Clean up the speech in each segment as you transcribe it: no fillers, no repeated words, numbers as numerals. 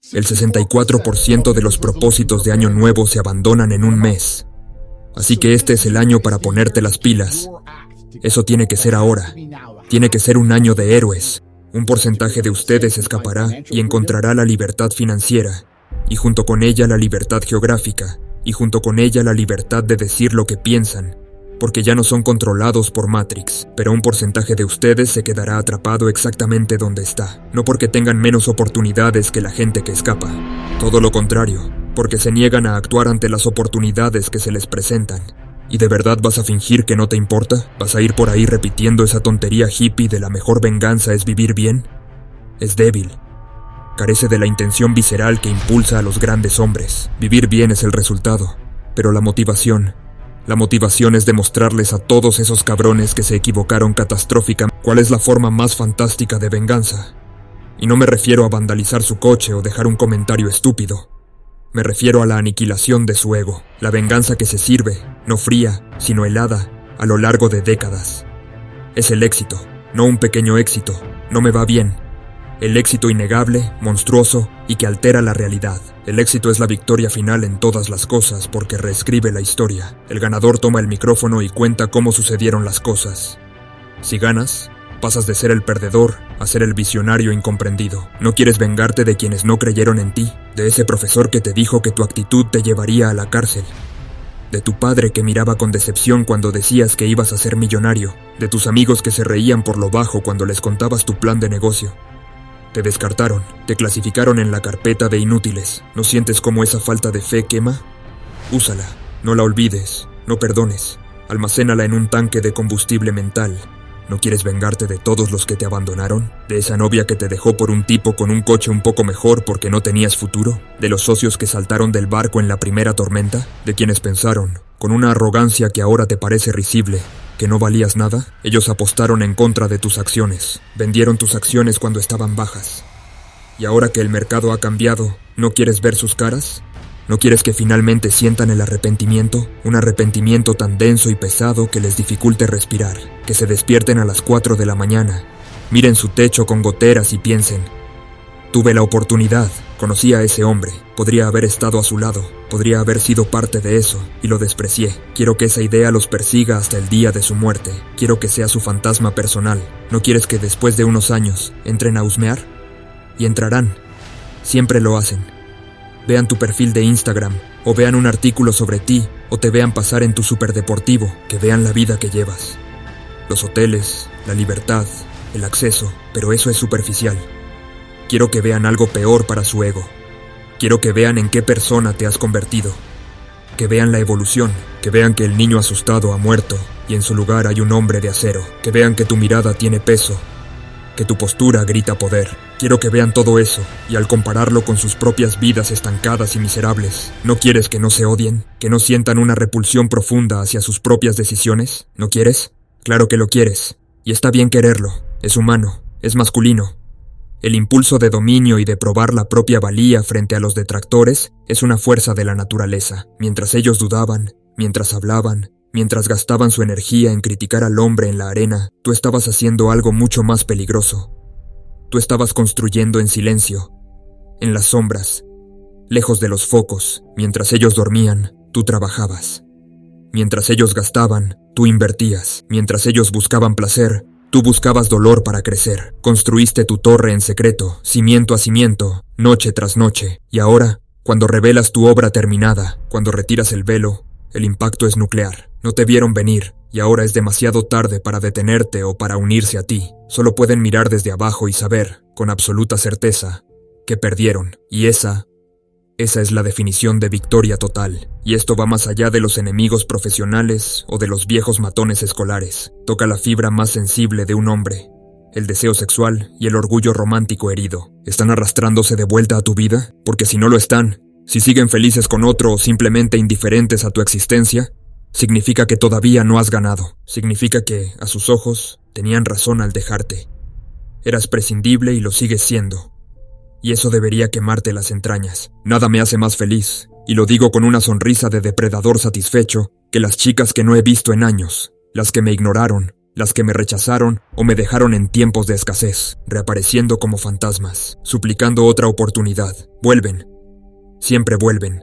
El 64% de los propósitos de Año Nuevo se abandonan en un mes. Así que este es el año para ponerte las pilas. Eso tiene que ser ahora. Tiene que ser un año de héroes. Un porcentaje de ustedes escapará y encontrará la libertad financiera, y junto con ella la libertad geográfica, y junto con ella la libertad de decir lo que piensan, porque ya no son controlados por Matrix, pero un porcentaje de ustedes se quedará atrapado exactamente donde está, no porque tengan menos oportunidades que la gente que escapa, todo lo contrario, porque se niegan a actuar ante las oportunidades que se les presentan. ¿Y de verdad vas a fingir que no te importa? ¿Vas a ir por ahí repitiendo esa tontería hippie de la mejor venganza es vivir bien? Es débil. Carece de la intención visceral que impulsa a los grandes hombres. Vivir bien es el resultado, pero la motivación es demostrarles a todos esos cabrones que se equivocaron catastróficamente cuál es la forma más fantástica de venganza. Y no me refiero a vandalizar su coche o dejar un comentario estúpido. Me refiero a la aniquilación de su ego, la venganza que se sirve, no fría, sino helada, a lo largo de décadas. Es el éxito, no un pequeño éxito, no me va bien. El éxito innegable, monstruoso y que altera la realidad. El éxito es la victoria final en todas las cosas porque reescribe la historia. El ganador toma el micrófono y cuenta cómo sucedieron las cosas. Si ganas, pasas de ser el perdedor a ser el visionario incomprendido. No quieres vengarte de quienes no creyeron en ti, de ese profesor que te dijo que tu actitud te llevaría a la cárcel, de tu padre que miraba con decepción cuando decías que ibas a ser millonario, de tus amigos que se reían por lo bajo cuando les contabas tu plan de negocio. Te descartaron, te clasificaron en la carpeta de inútiles. ¿No sientes cómo esa falta de fe quema? Úsala, no la olvides, no perdones, almacénala en un tanque de combustible mental. ¿No quieres vengarte de todos los que te abandonaron? ¿De esa novia que te dejó por un tipo con un coche un poco mejor porque no tenías futuro? ¿De los socios que saltaron del barco en la primera tormenta? ¿De quienes pensaron, con una arrogancia que ahora te parece risible, que no valías nada? Ellos apostaron en contra de tus acciones, vendieron tus acciones cuando estaban bajas. Y ahora que el mercado ha cambiado, ¿no quieres ver sus caras? ¿No quieres que finalmente sientan el arrepentimiento? Un arrepentimiento tan denso y pesado que les dificulte respirar. Que se despierten a las 4 de la mañana, miren su techo con goteras y piensen: tuve la oportunidad, conocí a ese hombre, podría haber estado a su lado, podría haber sido parte de eso, y lo desprecié. Quiero que esa idea los persiga hasta el día de su muerte. Quiero que sea su fantasma personal. ¿No quieres que después de unos años entren a husmear? Y entrarán. Siempre lo hacen. Vean tu perfil de Instagram, o vean un artículo sobre ti, o te vean pasar en tu superdeportivo, que vean la vida que llevas. Los hoteles, la libertad, el acceso, pero eso es superficial. Quiero que vean algo peor para su ego. Quiero que vean en qué persona te has convertido. Que vean la evolución, que vean que el niño asustado ha muerto, y en su lugar hay un hombre de acero. Que vean que tu mirada tiene peso, que tu postura grita poder. Quiero que vean todo eso, y al compararlo con sus propias vidas estancadas y miserables, ¿no quieres que no se odien? ¿Que no sientan una repulsión profunda hacia sus propias decisiones? ¿No quieres? Claro que lo quieres, y está bien quererlo, es humano, es masculino. El impulso de dominio y de probar la propia valía frente a los detractores es una fuerza de la naturaleza. Mientras ellos dudaban, mientras hablaban, mientras gastaban su energía en criticar al hombre en la arena, tú estabas haciendo algo mucho más peligroso. Tú estabas construyendo en silencio, en las sombras, lejos de los focos. Mientras ellos dormían, tú trabajabas. Mientras ellos gastaban, tú invertías. Mientras ellos buscaban placer, tú buscabas dolor para crecer. Construiste tu torre en secreto, cimiento a cimiento, noche tras noche. Y ahora, cuando revelas tu obra terminada, cuando retiras el velo, el impacto es nuclear. No te vieron venir, y ahora es demasiado tarde para detenerte o para unirse a ti. Solo pueden mirar desde abajo y saber, con absoluta certeza, que perdieron. Y esa es la definición de victoria total. Y esto va más allá de los enemigos profesionales o de los viejos matones escolares. Toca la fibra más sensible de un hombre, el deseo sexual y el orgullo romántico herido. ¿Están arrastrándose de vuelta a tu vida? Porque si no lo están, si siguen felices con otro o simplemente indiferentes a tu existencia, significa que todavía no has ganado. Significa que, a sus ojos, tenían razón al dejarte. Eras prescindible y lo sigues siendo. Y eso debería quemarte las entrañas. Nada me hace más feliz, y lo digo con una sonrisa de depredador satisfecho, que las chicas que no he visto en años, las que me ignoraron, las que me rechazaron o me dejaron en tiempos de escasez, reapareciendo como fantasmas, suplicando otra oportunidad. Vuelven. Siempre vuelven.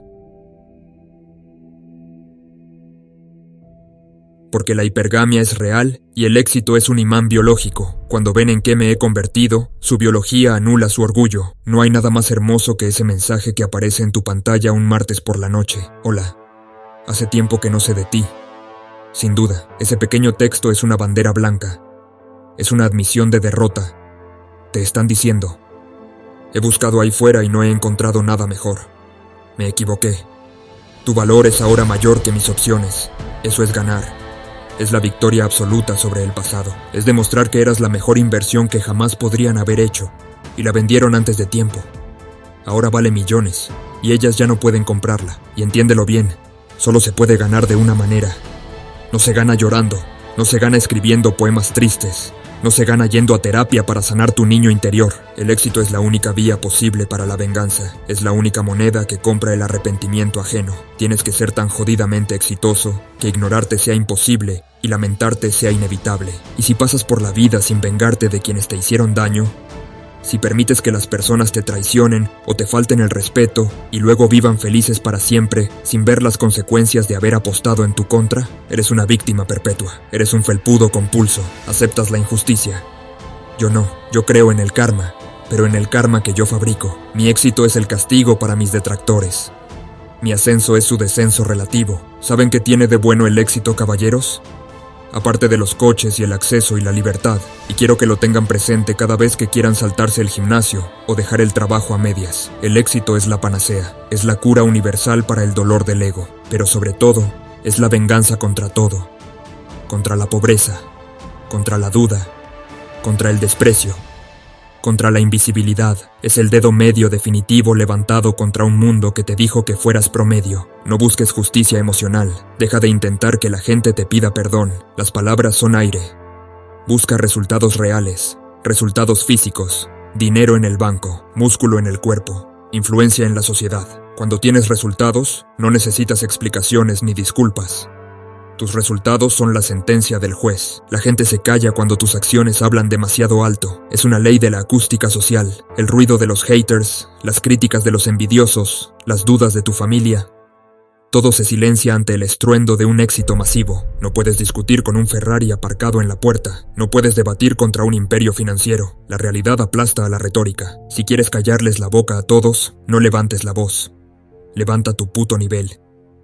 Porque la hipergamia es real y el éxito es un imán biológico. Cuando ven en qué me he convertido, su biología anula su orgullo. No hay nada más hermoso que ese mensaje que aparece en tu pantalla un martes por la noche. Hola, hace tiempo que no sé de ti. Sin duda, ese pequeño texto es una bandera blanca. Es una admisión de derrota. Te están diciendo: he buscado ahí fuera y no he encontrado nada mejor. Me equivoqué. Tu valor es ahora mayor que mis opciones. Eso es ganar. Es la victoria absoluta sobre el pasado. Es demostrar que eras la mejor inversión que jamás podrían haber hecho. Y la vendieron antes de tiempo. Ahora vale millones. Y ellas ya no pueden comprarla. Y entiéndelo bien. Solo se puede ganar de una manera. No se gana llorando. No se gana escribiendo poemas tristes. No se gana yendo a terapia para sanar tu niño interior. El éxito es la única vía posible para la venganza. Es la única moneda que compra el arrepentimiento ajeno. Tienes que ser tan jodidamente exitoso que ignorarte sea imposible y lamentarte sea inevitable. Y si pasas por la vida sin vengarte de quienes te hicieron daño, si permites que las personas te traicionen o te falten el respeto y luego vivan felices para siempre sin ver las consecuencias de haber apostado en tu contra, eres una víctima perpetua. Eres un felpudo compulso. Aceptas la injusticia. Yo no. Yo creo en el karma, pero en el karma que yo fabrico. Mi éxito es el castigo para mis detractores. Mi ascenso es su descenso relativo. ¿Saben qué tiene de bueno el éxito, caballeros? Aparte de los coches y el acceso y la libertad, y quiero que lo tengan presente cada vez que quieran saltarse el gimnasio o dejar el trabajo a medias. El éxito es la panacea, es la cura universal para el dolor del ego, pero sobre todo, es la venganza contra todo. Contra la pobreza, contra la duda, contra el desprecio, contra la invisibilidad. Es el dedo medio definitivo levantado contra un mundo que te dijo que fueras promedio. No busques justicia emocional. Deja de intentar que la gente te pida perdón. Las palabras son aire. Busca resultados reales, resultados físicos, dinero en el banco, músculo en el cuerpo, influencia en la sociedad. Cuando tienes resultados, no necesitas explicaciones ni disculpas. Tus resultados son la sentencia del juez. La gente se calla cuando tus acciones hablan demasiado alto. Es una ley de la acústica social. El ruido de los haters, las críticas de los envidiosos, las dudas de tu familia. Todo se silencia ante el estruendo de un éxito masivo. No puedes discutir con un Ferrari aparcado en la puerta. No puedes debatir contra un imperio financiero. La realidad aplasta a la retórica. Si quieres callarles la boca a todos, no levantes la voz. Levanta tu puto nivel.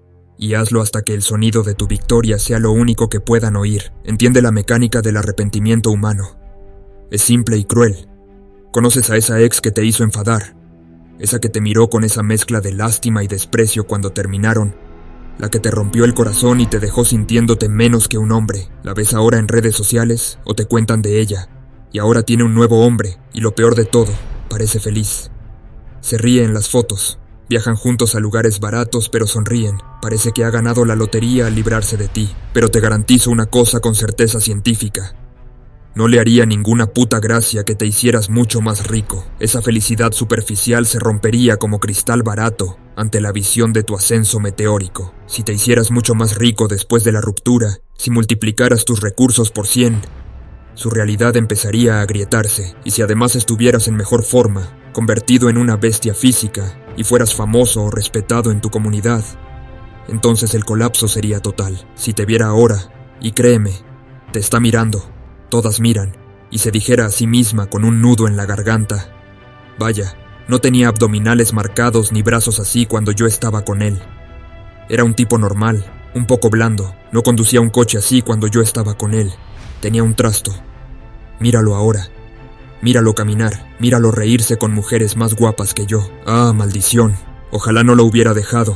Y hazlo hasta que el sonido de tu victoria sea lo único que puedan oír. Entiende la mecánica del arrepentimiento humano. Es simple y cruel. Conoces a esa ex que te hizo enfadar, esa que te miró con esa mezcla de lástima y desprecio cuando terminaron, la que te rompió el corazón y te dejó sintiéndote menos que un hombre. La ves ahora en redes sociales o te cuentan de ella, y ahora tiene un nuevo hombre, y lo peor de todo, parece feliz. Se ríe en las fotos. Viajan juntos a lugares baratos, pero sonríen. Parece que ha ganado la lotería al librarse de ti. Pero te garantizo una cosa con certeza científica. No le haría ninguna puta gracia que te hicieras mucho más rico. Esa felicidad superficial se rompería como cristal barato ante la visión de tu ascenso meteórico. Si te hicieras mucho más rico después de la ruptura, si multiplicaras tus recursos por 100, su realidad empezaría a agrietarse. Y si además estuvieras en mejor forma, convertido en una bestia física, y fueras famoso o respetado en tu comunidad, entonces el colapso sería total. Si te viera ahora, y créeme, te está mirando, todas miran, y se dijera a sí misma con un nudo en la garganta: vaya, no tenía abdominales marcados ni brazos así cuando yo estaba con él. Era un tipo normal, un poco blando, no conducía un coche así cuando yo estaba con él. Tenía un trasto. Míralo ahora. Míralo caminar, míralo reírse con mujeres más guapas que yo. Ah, maldición. Ojalá no lo hubiera dejado.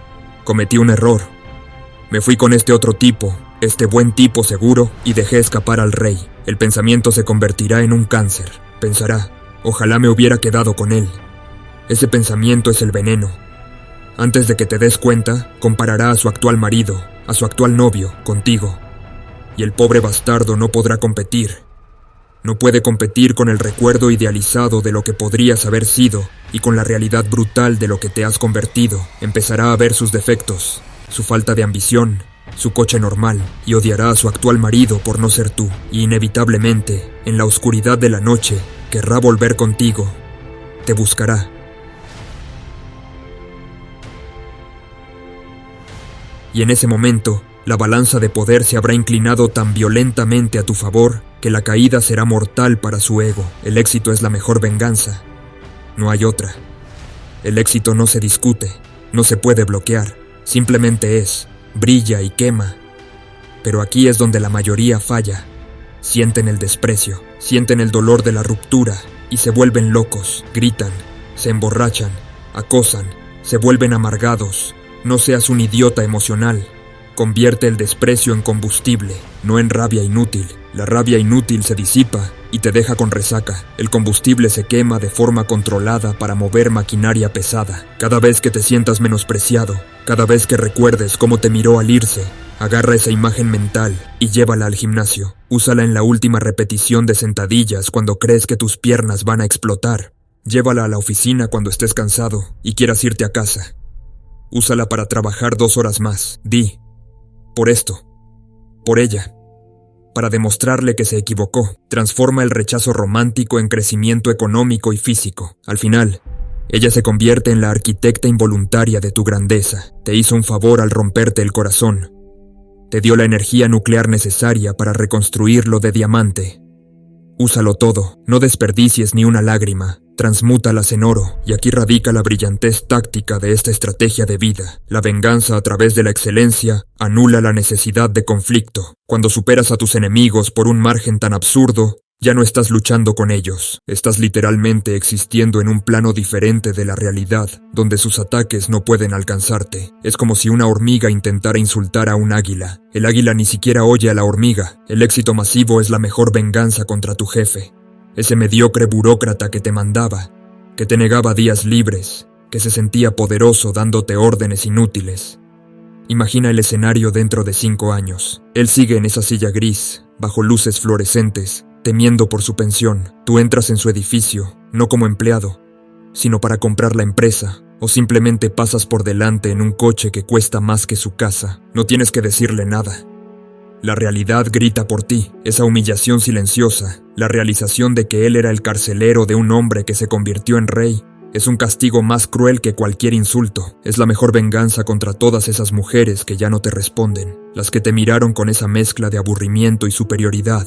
Cometí un error. Me fui con este otro tipo, este buen tipo seguro, y dejé escapar al rey. El pensamiento se convertirá en un cáncer. Pensará: ojalá me hubiera quedado con él. Ese pensamiento es el veneno. Antes de que te des cuenta, comparará a su actual marido, a su actual novio, contigo. Y el pobre bastardo no podrá competir. No puede competir con el recuerdo idealizado de lo que podrías haber sido y con la realidad brutal de lo que te has convertido. Empezará a ver sus defectos, su falta de ambición, su coche normal, y odiará a su actual marido por no ser tú, y inevitablemente, en la oscuridad de la noche, querrá volver contigo. Te buscará. Y en ese momento, la balanza de poder se habrá inclinado tan violentamente a tu favor que la caída será mortal para su ego. El éxito es la mejor venganza. No hay otra. El éxito no se discute, no se puede bloquear, simplemente es, brilla y quema. Pero aquí es donde la mayoría falla. Sienten el desprecio, sienten el dolor de la ruptura y se vuelven locos, gritan, se emborrachan, acosan, se vuelven amargados. No seas un idiota emocional. Convierte el desprecio en combustible, no en rabia inútil. La rabia inútil se disipa y te deja con resaca. El combustible se quema de forma controlada para mover maquinaria pesada. Cada vez que te sientas menospreciado, cada vez que recuerdes cómo te miró al irse, agarra esa imagen mental y llévala al gimnasio. Úsala en la última repetición de sentadillas cuando crees que tus piernas van a explotar. Llévala a la oficina cuando estés cansado y quieras irte a casa. Úsala para trabajar 2 horas más. Di, por esto, por ella, para demostrarle que se equivocó. Transforma el rechazo romántico en crecimiento económico y físico. Al final, ella se convierte en la arquitecta involuntaria de tu grandeza. Te hizo un favor al romperte el corazón. Te dio la energía nuclear necesaria para reconstruirlo de diamante. Úsalo todo, no desperdicies ni una lágrima. Transmútalas en oro, y aquí radica la brillantez táctica de esta estrategia de vida. La venganza a través de la excelencia anula la necesidad de conflicto. Cuando superas a tus enemigos por un margen tan absurdo, ya no estás luchando con ellos. Estás literalmente existiendo en un plano diferente de la realidad, donde sus ataques no pueden alcanzarte. Es como si una hormiga intentara insultar a un águila. El águila ni siquiera oye a la hormiga. El éxito masivo es la mejor venganza contra tu jefe. Ese mediocre burócrata que te mandaba, que te negaba días libres, que se sentía poderoso dándote órdenes inútiles. Imagina el escenario dentro de 5 años. Él sigue en esa silla gris, bajo luces fluorescentes, temiendo por su pensión. Tú entras en su edificio, no como empleado, sino para comprar la empresa, o simplemente pasas por delante en un coche que cuesta más que su casa. No tienes que decirle nada. La realidad grita por ti, esa humillación silenciosa, la realización de que él era el carcelero de un hombre que se convirtió en rey, es un castigo más cruel que cualquier insulto. Es la mejor venganza contra todas esas mujeres que ya no te responden, las que te miraron con esa mezcla de aburrimiento y superioridad,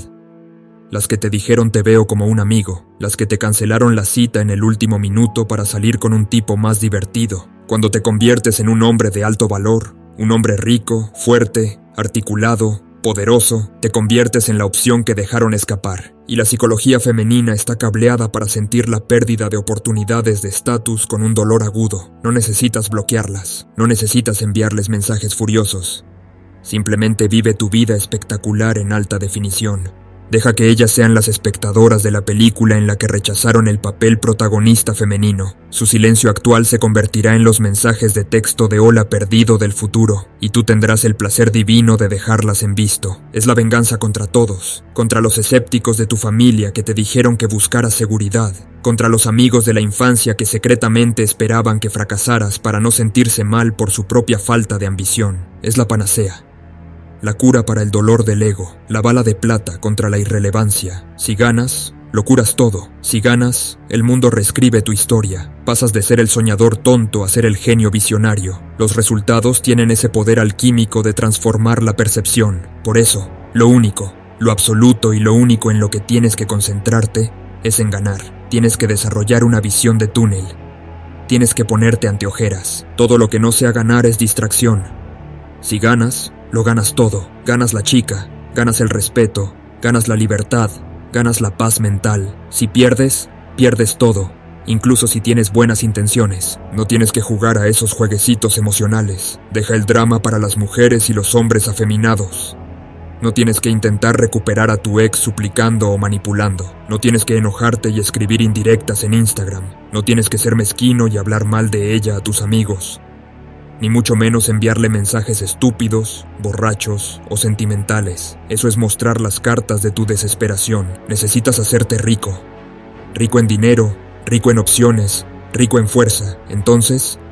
las que te dijeron te veo como un amigo, las que te cancelaron la cita en el último minuto para salir con un tipo más divertido. Cuando te conviertes en un hombre de alto valor, un hombre rico, fuerte, articulado, poderoso, te conviertes en la opción que dejaron escapar, y la psicología femenina está cableada para sentir la pérdida de oportunidades de estatus con un dolor agudo. No necesitas bloquearlas, no necesitas enviarles mensajes furiosos. Simplemente vive tu vida espectacular en alta definición. Deja que ellas sean las espectadoras de la película en la que rechazaron el papel protagonista femenino. Su silencio actual se convertirá en los mensajes de texto de hola perdido del futuro, y tú tendrás el placer divino de dejarlas en visto. Es la venganza contra todos, contra los escépticos de tu familia que te dijeron que buscaras seguridad, contra los amigos de la infancia que secretamente esperaban que fracasaras para no sentirse mal por su propia falta de ambición. Es la panacea. La cura para el dolor del ego, la bala de plata contra la irrelevancia. Si ganas, lo curas todo. Si ganas, el mundo reescribe tu historia. Pasas de ser el soñador tonto a ser el genio visionario. Los resultados tienen ese poder alquímico de transformar la percepción. Por eso, lo único, lo absoluto y lo único en lo que tienes que concentrarte es en ganar. Tienes que desarrollar una visión de túnel. Tienes que ponerte anteojeras. Todo lo que no sea ganar es distracción. Si ganas, lo ganas todo. Ganas la chica, ganas el respeto, ganas la libertad, ganas la paz mental. Si pierdes, pierdes todo, incluso si tienes buenas intenciones. No tienes que jugar a esos jueguecitos emocionales. Deja el drama para las mujeres y los hombres afeminados. No tienes que intentar recuperar a tu ex suplicando o manipulando. No tienes que enojarte y escribir indirectas en Instagram. No tienes que ser mezquino y hablar mal de ella a tus amigos. Ni mucho menos enviarle mensajes estúpidos, borrachos o sentimentales. Eso es mostrar las cartas de tu desesperación. Necesitas hacerte rico. Rico en dinero, rico en opciones, rico en fuerza. Entonces,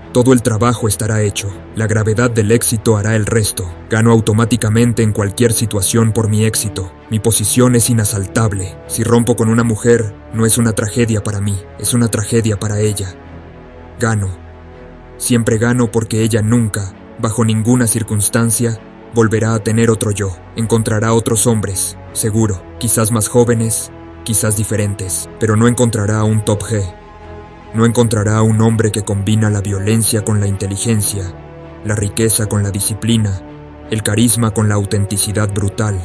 Todo el trabajo estará hecho. La gravedad del éxito hará el resto. Gano automáticamente en cualquier situación por mi éxito. Mi posición es inasaltable. Si rompo con una mujer, no es una tragedia para mí, es una tragedia para ella. Gano. Siempre gano porque ella nunca, bajo ninguna circunstancia, volverá a tener otro yo. Encontrará otros hombres, seguro, quizás más jóvenes, quizás diferentes, pero no encontrará a un top G. No encontrará a un hombre que combina la violencia con la inteligencia, la riqueza con la disciplina, el carisma con la autenticidad brutal.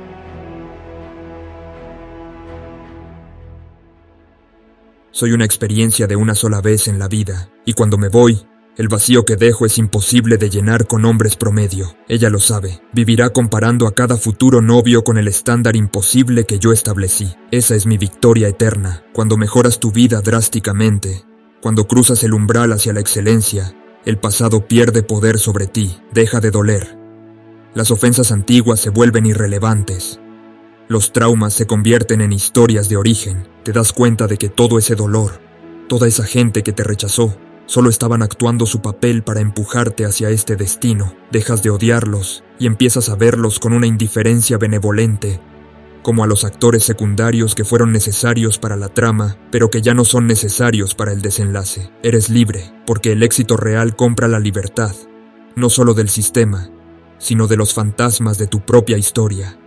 Soy una experiencia de una sola vez en la vida, y cuando me voy, el vacío que dejo es imposible de llenar con hombres promedio. Ella lo sabe. Vivirá comparando a cada futuro novio con el estándar imposible que yo establecí. Esa es mi victoria eterna. Cuando mejoras tu vida drásticamente, cuando cruzas el umbral hacia la excelencia, el pasado pierde poder sobre ti, deja de doler. Las ofensas antiguas se vuelven irrelevantes. Los traumas se convierten en historias de origen. Te das cuenta de que todo ese dolor, toda esa gente que te rechazó, solo estaban actuando su papel para empujarte hacia este destino. Dejas de odiarlos y empiezas a verlos con una indiferencia benevolente, como a los actores secundarios que fueron necesarios para la trama, pero que ya no son necesarios para el desenlace. Eres libre, porque el éxito real compra la libertad, no solo del sistema, sino de los fantasmas de tu propia historia.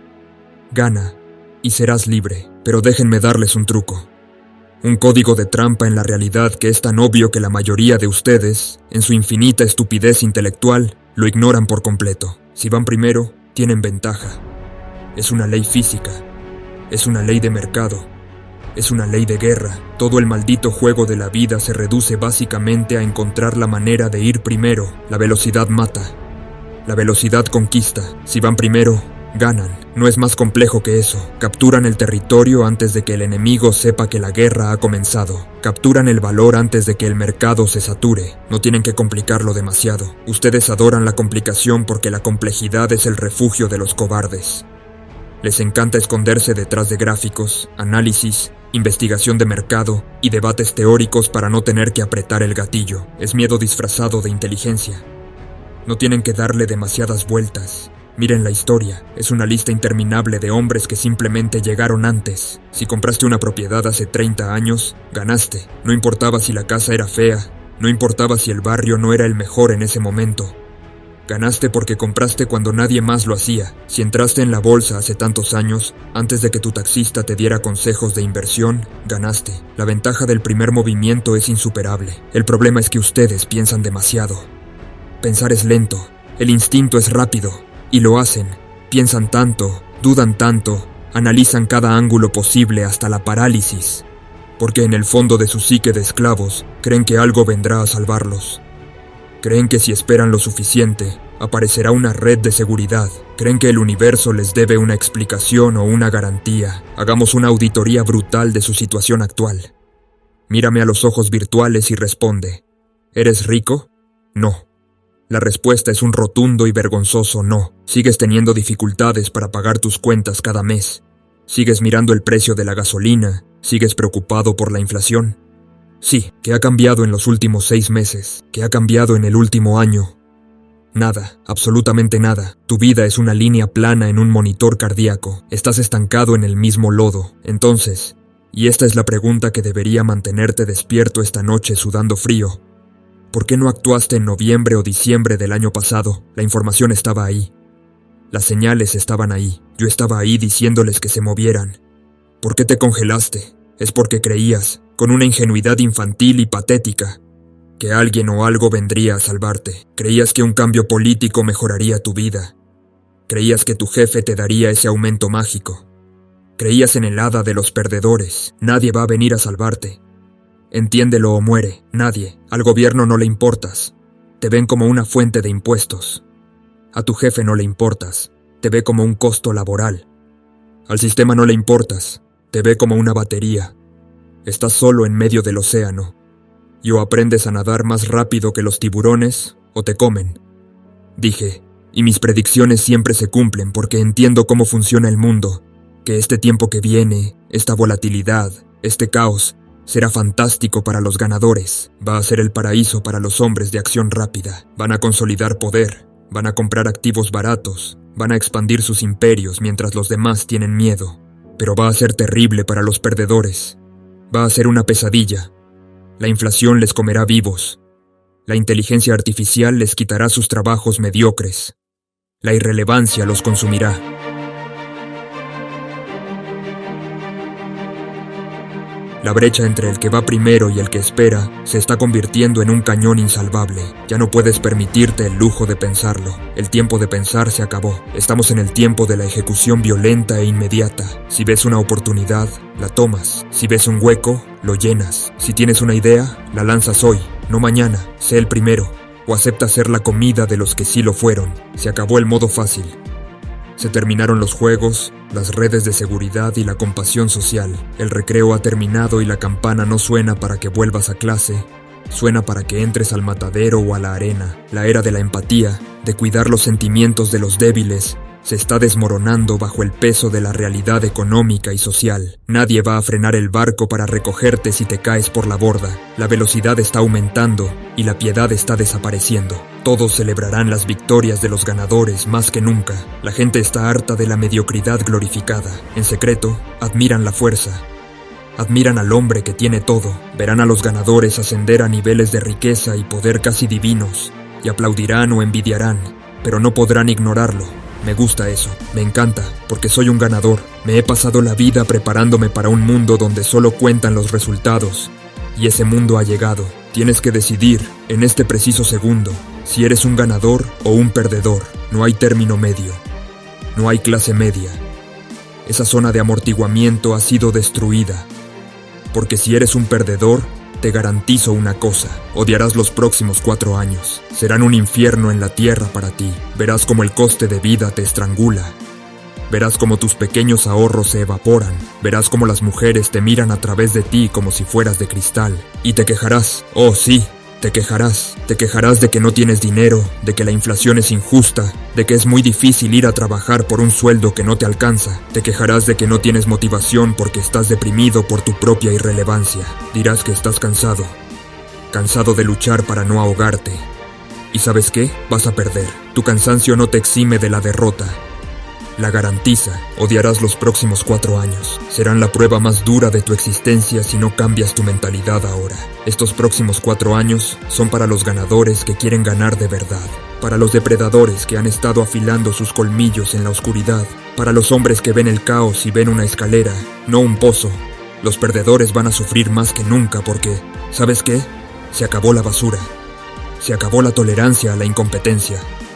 Gana, y serás libre, pero déjenme darles un truco. Un código de trampa en la realidad que es tan obvio que la mayoría de ustedes, en su infinita estupidez intelectual, lo ignoran por completo. Si van primero, tienen ventaja. Es una ley física. Es una ley de mercado. Es una ley de guerra. Todo el maldito juego de la vida se reduce básicamente a encontrar la manera de ir primero. La velocidad mata. La velocidad conquista. Si van primero, ganan. No es más complejo que eso. Capturan el territorio antes de que el enemigo sepa que la guerra ha comenzado. Capturan el valor antes de que el mercado se sature. No tienen que complicarlo demasiado. Ustedes adoran la complicación porque la complejidad es el refugio de los cobardes. Les encanta esconderse detrás de gráficos, análisis, investigación de mercado y debates teóricos para no tener que apretar el gatillo. Es miedo disfrazado de inteligencia. No tienen que darle demasiadas vueltas. Miren la historia, es una lista interminable de hombres que simplemente llegaron antes. Si compraste una propiedad hace 30 años, ganaste. No importaba si la casa era fea, no importaba si el barrio no era el mejor en ese momento. Ganaste porque compraste cuando nadie más lo hacía. Si entraste en la bolsa hace tantos años, antes de que tu taxista te diera consejos de inversión, ganaste. La ventaja del primer movimiento es insuperable. El problema es que ustedes piensan demasiado. Pensar es lento, el instinto es rápido. Y lo hacen, piensan tanto, dudan tanto, analizan cada ángulo posible hasta la parálisis, porque en el fondo de su psique de esclavos creen que algo vendrá a salvarlos. Creen que si esperan lo suficiente, aparecerá una red de seguridad. Creen que el universo les debe una explicación o una garantía. Hagamos una auditoría brutal de su situación actual. Mírame a los ojos virtuales y responde, ¿eres rico? No. La respuesta es un rotundo y vergonzoso no. Sigues teniendo dificultades para pagar tus cuentas cada mes. Sigues mirando el precio de la gasolina. Sigues preocupado por la inflación. Sí, ¿qué ha cambiado en los últimos 6 meses? ¿Qué ha cambiado en el último año? Nada, absolutamente nada. Tu vida es una línea plana en un monitor cardíaco. Estás estancado en el mismo lodo. Entonces, y esta es la pregunta que debería mantenerte despierto esta noche sudando frío, ¿por qué no actuaste en noviembre o diciembre del año pasado? La información estaba ahí. Las señales estaban ahí. Yo estaba ahí diciéndoles que se movieran. ¿Por qué te congelaste? Es porque creías, con una ingenuidad infantil y patética, que alguien o algo vendría a salvarte. Creías que un cambio político mejoraría tu vida. Creías que tu jefe te daría ese aumento mágico. Creías en el hada de los perdedores. Nadie va a venir a salvarte. Entiéndelo o muere. Nadie. Al gobierno no le importas. Te ven como una fuente de impuestos. A tu jefe no le importas. Te ve como un costo laboral. Al sistema no le importas. Te ve como una batería. Estás solo en medio del océano. Y o aprendes a nadar más rápido que los tiburones, o te comen. Dije, y mis predicciones siempre se cumplen porque entiendo cómo funciona el mundo, que este tiempo que viene, esta volatilidad, este caos, Será fantástico para los ganadores. Va a ser el paraíso para los hombres de acción rápida. Van a consolidar poder. Van a comprar activos baratos. Van a expandir sus imperios mientras los demás tienen miedo. Pero va a ser terrible para los perdedores. Va a ser una pesadilla. La inflación les comerá vivos. La inteligencia artificial les quitará sus trabajos mediocres. La irrelevancia los consumirá. La brecha entre el que va primero y el que espera se está convirtiendo en un cañón insalvable. Ya no puedes permitirte el lujo de pensarlo. El tiempo de pensar se acabó. Estamos en el tiempo de la ejecución violenta e inmediata. Si ves una oportunidad, la tomas. Si ves un hueco, lo llenas. Si tienes una idea, la lanzas hoy, no mañana. Sé el primero. O acepta ser la comida de los que sí lo fueron. Se acabó el modo fácil. Se terminaron los juegos, las redes de seguridad y la compasión social. El recreo ha terminado y la campana no suena para que vuelvas a clase. Suena para que entres al matadero o a la arena. La era de la empatía, de cuidar los sentimientos de los débiles, se está desmoronando bajo el peso de la realidad económica y social. Nadie va a frenar el barco para recogerte si te caes por la borda. La velocidad está aumentando y la piedad está desapareciendo. Todos celebrarán las victorias de los ganadores más que nunca. La gente está harta de la mediocridad glorificada. En secreto, admiran la fuerza. Admiran al hombre que tiene todo. Verán a los ganadores ascender a niveles de riqueza y poder casi divinos. Y aplaudirán o envidiarán, pero no podrán ignorarlo. Me gusta eso, me encanta, porque soy un ganador. Me he pasado la vida preparándome para un mundo donde solo cuentan los resultados. Y ese mundo ha llegado. Tienes que decidir, en este preciso segundo, si eres un ganador o un perdedor. No hay término medio. No hay clase media. Esa zona de amortiguamiento ha sido destruida. Porque si eres un perdedor, te garantizo una cosa, odiarás los próximos 4 años. Serán un infierno en la tierra para ti. Verás cómo el coste de vida te estrangula. Verás cómo tus pequeños ahorros se evaporan. Verás cómo las mujeres te miran a través de ti como si fueras de cristal. Y te quejarás, oh sí, te quejarás. Te quejarás de que no tienes dinero, de que la inflación es injusta, de que es muy difícil ir a trabajar por un sueldo que no te alcanza. Te quejarás de que no tienes motivación porque estás deprimido por tu propia irrelevancia. Dirás que estás cansado. Cansado de luchar para no ahogarte. ¿Y sabes qué? Vas a perder. Tu cansancio no te exime de la derrota. La garantiza, odiarás los próximos 4 años. Serán la prueba más dura de tu existencia si no cambias tu mentalidad ahora. Estos próximos 4 años son para los ganadores que quieren ganar de verdad. Para los depredadores que han estado afilando sus colmillos en la oscuridad. Para los hombres que ven el caos y ven una escalera, no un pozo. Los perdedores van a sufrir más que nunca porque, ¿sabes qué? Se acabó la basura. Se acabó la tolerancia a la incompetencia.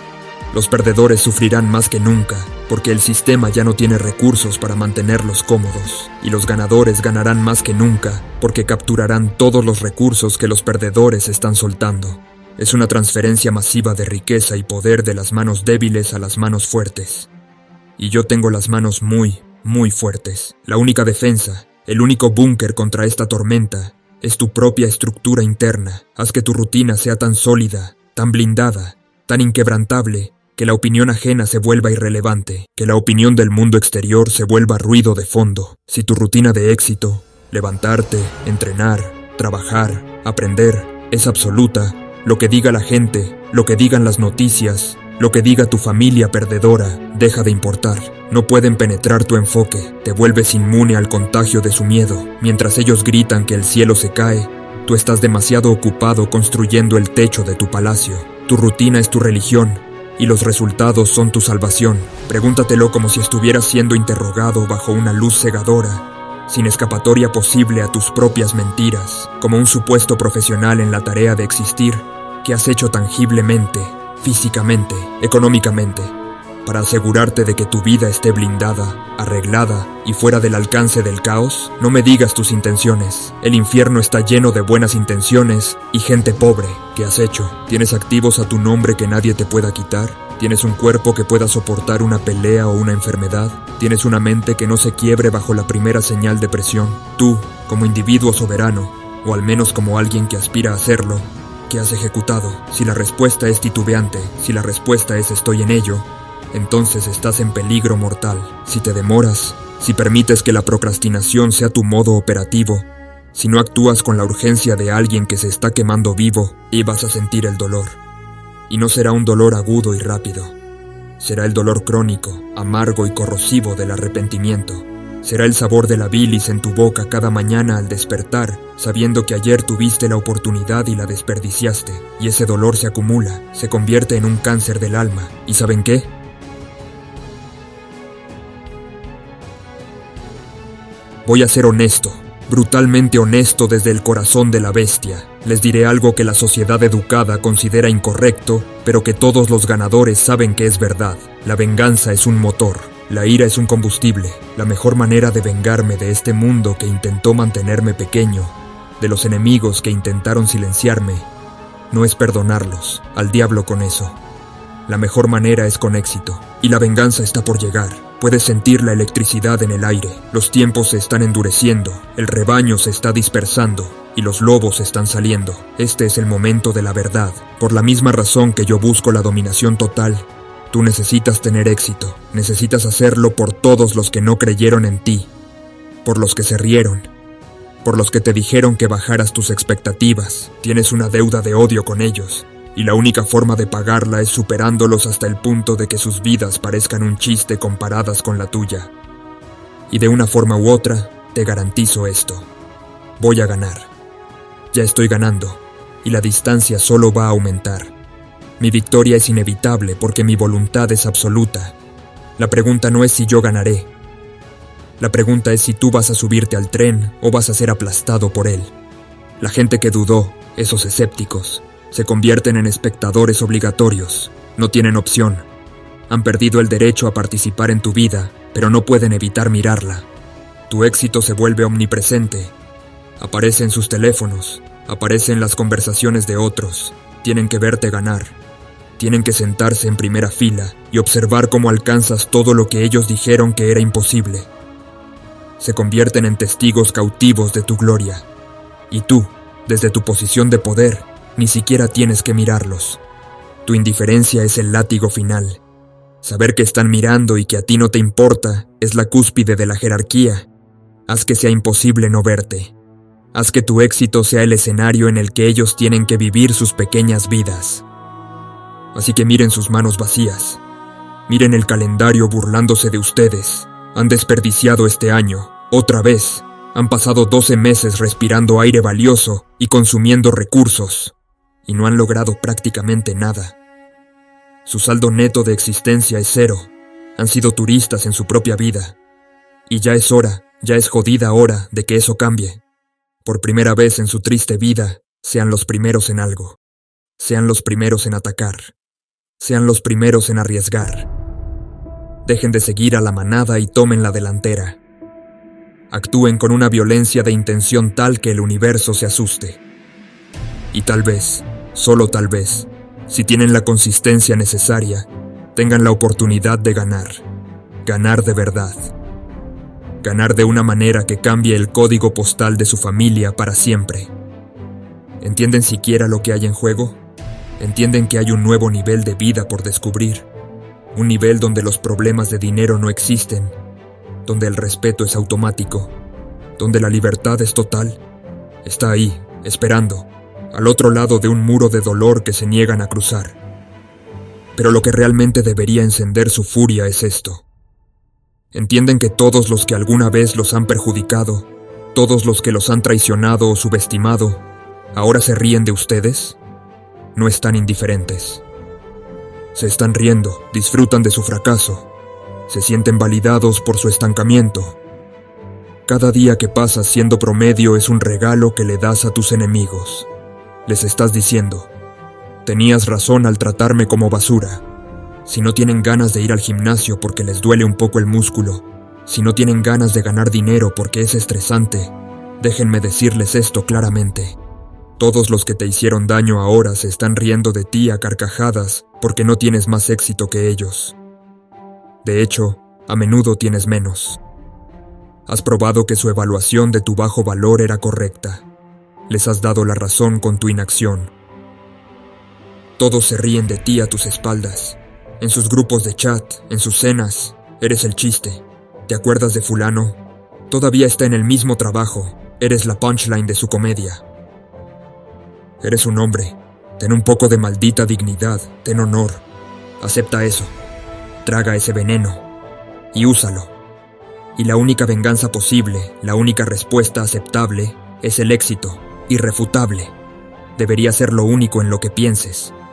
Los perdedores sufrirán más que nunca, porque el sistema ya no tiene recursos para mantenerlos cómodos. Y los ganadores ganarán más que nunca, porque capturarán todos los recursos que los perdedores están soltando. Es una transferencia masiva de riqueza y poder de las manos débiles a las manos fuertes. Y yo tengo las manos muy, muy fuertes. La única defensa, el único búnker contra esta tormenta, es tu propia estructura interna. Haz que tu rutina sea tan sólida, tan blindada, tan inquebrantable, que la opinión ajena se vuelva irrelevante, que la opinión del mundo exterior se vuelva ruido de fondo. Si tu rutina de éxito, levantarte, entrenar, trabajar, aprender, es absoluta, lo que diga la gente, lo que digan las noticias, lo que diga tu familia perdedora, deja de importar. No pueden penetrar tu enfoque, te vuelves inmune al contagio de su miedo. Mientras ellos gritan que el cielo se cae, tú estás demasiado ocupado construyendo el techo de tu palacio. Tu rutina es tu religión, y los resultados son tu salvación. Pregúntatelo como si estuvieras siendo interrogado bajo una luz cegadora, sin escapatoria posible a tus propias mentiras, como un supuesto profesional en la tarea de existir. ¿Qué has hecho tangiblemente, físicamente, económicamente, para asegurarte de que tu vida esté blindada, arreglada y fuera del alcance del caos? No me digas tus intenciones. El infierno está lleno de buenas intenciones y gente pobre. ¿Qué has hecho? ¿Tienes activos a tu nombre que nadie te pueda quitar? ¿Tienes un cuerpo que pueda soportar una pelea o una enfermedad? ¿Tienes una mente que no se quiebre bajo la primera señal de presión? Tú, como individuo soberano, o al menos como alguien que aspira a hacerlo, ¿qué has ejecutado? Si la respuesta es titubeante, si la respuesta es estoy en ello, entonces estás en peligro mortal. Si te demoras, si permites que la procrastinación sea tu modo operativo, Si no actúas con la urgencia de alguien que se está quemando vivo, y vas a sentir el dolor. Y no será un dolor agudo y rápido. Será el dolor crónico, amargo y corrosivo del arrepentimiento. Será el sabor de la bilis en tu boca cada mañana al despertar, sabiendo que ayer tuviste la oportunidad y la desperdiciaste, y ese dolor se acumula, se convierte en un cáncer del alma. ¿Y saben qué? Voy a ser honesto, brutalmente honesto desde el corazón de la bestia. Les diré algo que la sociedad educada considera incorrecto, pero que todos los ganadores saben que es verdad. La venganza es un motor. La ira es un combustible. La mejor manera de vengarme de este mundo que intentó mantenerme pequeño, de los enemigos que intentaron silenciarme, no es perdonarlos. Al diablo con eso. La mejor manera es con éxito. Y la venganza está por llegar. Puedes sentir la electricidad en el aire. Los tiempos se están endureciendo. El rebaño se está dispersando. Y los lobos están saliendo. Este es el momento de la verdad. Por la misma razón que yo busco la dominación total, tú necesitas tener éxito. Necesitas hacerlo por todos los que no creyeron en ti. Por los que se rieron. Por los que te dijeron que bajaras tus expectativas. Tienes una deuda de odio con ellos. Y la única forma de pagarla es superándolos hasta el punto de que sus vidas parezcan un chiste comparadas con la tuya. Y de una forma u otra, te garantizo esto. Voy a ganar. Ya estoy ganando. Y la distancia solo va a aumentar. Mi victoria es inevitable porque mi voluntad es absoluta. La pregunta no es si yo ganaré. La pregunta es si tú vas a subirte al tren o vas a ser aplastado por él. La gente que dudó, esos escépticos, se convierten en espectadores obligatorios. No tienen opción. Han perdido el derecho a participar en tu vida, pero no pueden evitar mirarla. Tu éxito se vuelve omnipresente. Aparece en sus teléfonos, aparece en las conversaciones de otros. Tienen que verte ganar. Tienen que sentarse en primera fila y observar cómo alcanzas todo lo que ellos dijeron que era imposible. Se convierten en testigos cautivos de tu gloria. Y tú, desde tu posición de poder, ni siquiera tienes que mirarlos. Tu indiferencia es el látigo final. Saber que están mirando y que a ti no te importa es la cúspide de la jerarquía. Haz que sea imposible no verte. Haz que tu éxito sea el escenario en el que ellos tienen que vivir sus pequeñas vidas. Así que miren sus manos vacías. Miren el calendario burlándose de ustedes. Han desperdiciado este año, otra vez. Han pasado 12 meses respirando aire valioso y consumiendo recursos. Y no han logrado prácticamente nada. Su saldo neto de existencia es cero. Han sido turistas en su propia vida. Y ya es jodida hora de que eso cambie. Por primera vez en su triste vida, sean los primeros en algo. Sean los primeros en atacar. Sean los primeros en arriesgar. Dejen de seguir a la manada y tomen la delantera. Actúen con una violencia de intención tal que el universo se asuste. Y tal vez, solo tal vez, si tienen la consistencia necesaria, tengan la oportunidad de ganar. Ganar de verdad. Ganar de una manera que cambie el código postal de su familia para siempre. ¿Entienden siquiera lo que hay en juego? ¿Entienden que hay un nuevo nivel de vida por descubrir? Un nivel donde los problemas de dinero no existen, donde el respeto es automático, donde la libertad es total. Está ahí, esperando, al otro lado de un muro de dolor que se niegan a cruzar. Pero lo que realmente debería encender su furia es esto. ¿Entienden que todos los que alguna vez los han perjudicado, todos los que los han traicionado o subestimado, ahora se ríen de ustedes? No están indiferentes. Se están riendo, disfrutan de su fracaso, se sienten validados por su estancamiento. Cada día que pasas siendo promedio es un regalo que le das a tus enemigos. Les estás diciendo, tenías razón al tratarme como basura. Si no tienen ganas de ir al gimnasio porque les duele un poco el músculo, si no tienen ganas de ganar dinero porque es estresante, déjenme decirles esto claramente. Todos los que te hicieron daño ahora se están riendo de ti a carcajadas porque no tienes más éxito que ellos. De hecho, a menudo tienes menos. Has probado que su evaluación de tu bajo valor era correcta. Les has dado la razón con tu inacción. Todos se ríen de ti a tus espaldas. En sus grupos de chat, en sus cenas, eres el chiste. ¿Te acuerdas de fulano? Todavía está en el mismo trabajo. Eres la punchline de su comedia. Eres un hombre. Ten un poco de maldita dignidad, ten honor. Acepta eso. Traga ese veneno. Y úsalo. Y la única venganza posible, la única respuesta aceptable, es el éxito, irrefutable. Debería ser lo único en lo que pienses.